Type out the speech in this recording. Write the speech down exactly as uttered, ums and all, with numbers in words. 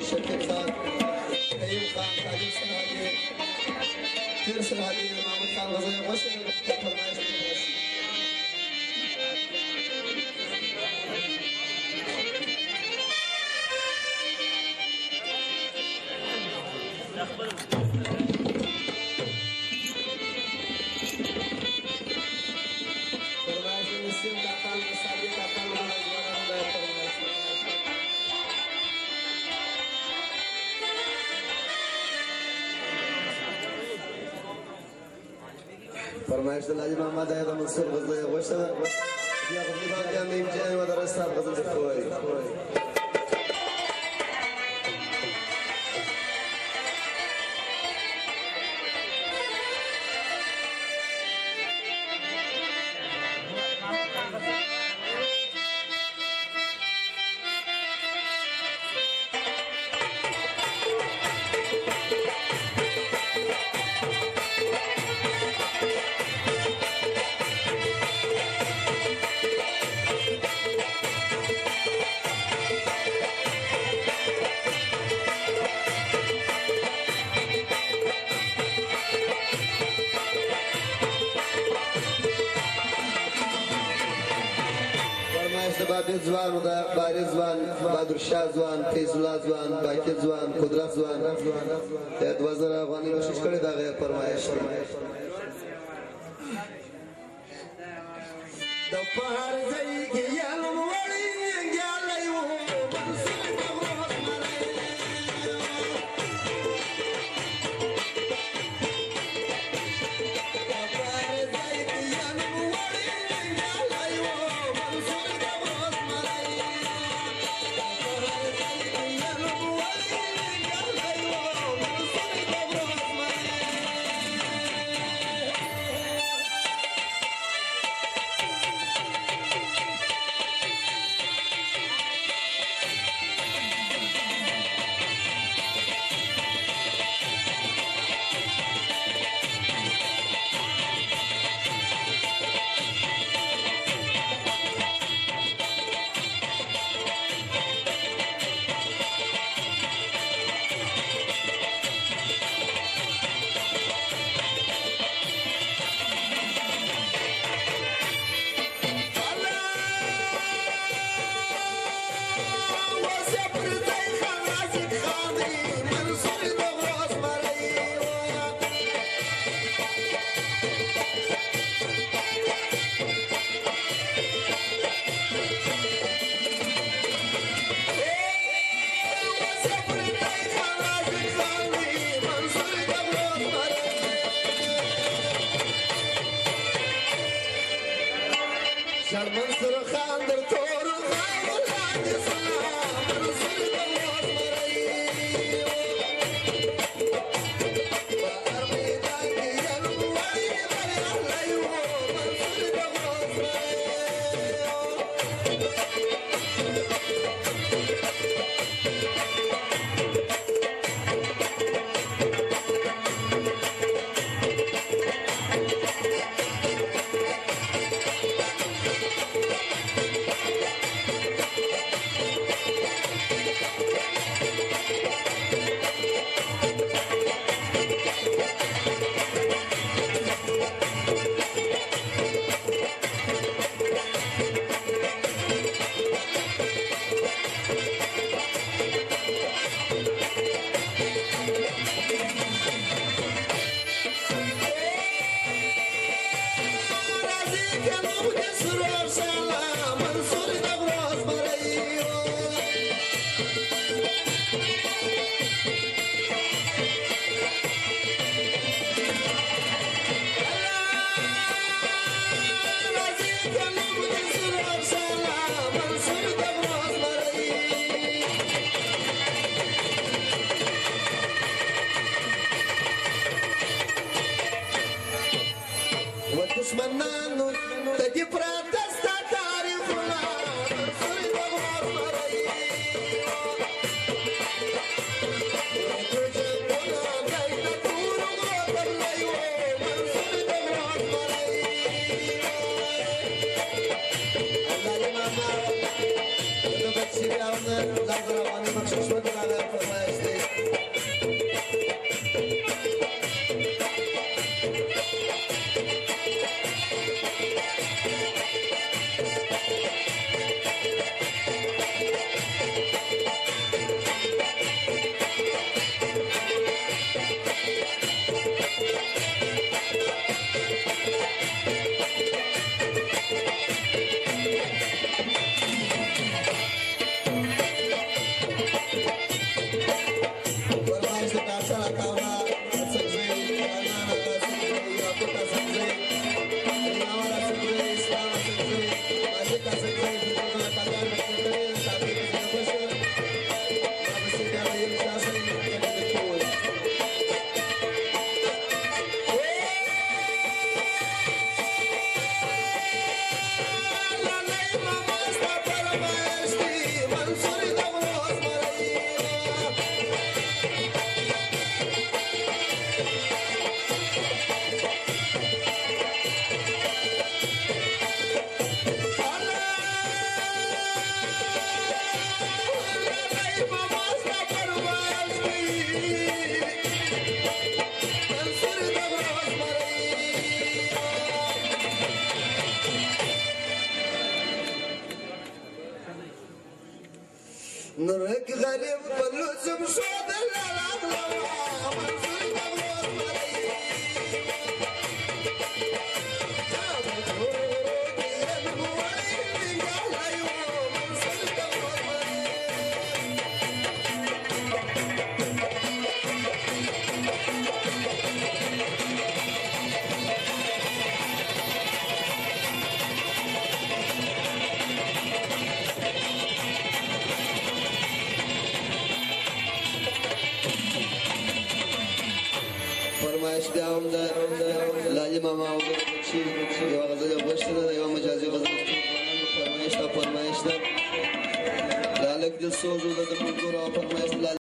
شکیب خان قیم خان تعلیم سرحدی تیر سرحدی محمد خان غزای غوشه فرمایش می‌کنم فرمایش دلاجی محمد آید منصور غزای غوشه یا غزی باقی هم این جای و درستان غزل خوی بابی زوان و باری زوان بادر شاه زوان فیضالله زوان باقی زوان قدرت زوان دو هزار افغانی کوشش کړی دا غیر فرمایش د پهر ځای کې یالم وړي ګالای و منصور د غوښ مړی د پهر ځای کې یالم وړي ګالای و منصور د غوښ مړی منصور خان در تور غاو لاندې سلام منصور د غوښ مړی په هر میدان کې یالم وړي بریالی و منصور د غوښ مړی دشمنانو د دې پراته ستا تاریخونه منصور د غوښ مړی جنګونه دی د تورو غوبرلی و منصور د غوښ مړی الله دې ماما د بچي بیا هم د زړه افغاني مخصوص ونه راغلی نرك غريب بلوزم شود الأغلى منصور دغوز مري فرمایش بیام ده لالی ماما او چی یو غزل غوښته ده یو مجازي غزل فرمایش ده فرمایش ده لالک دل سوزو ده د ملګرو فرمایش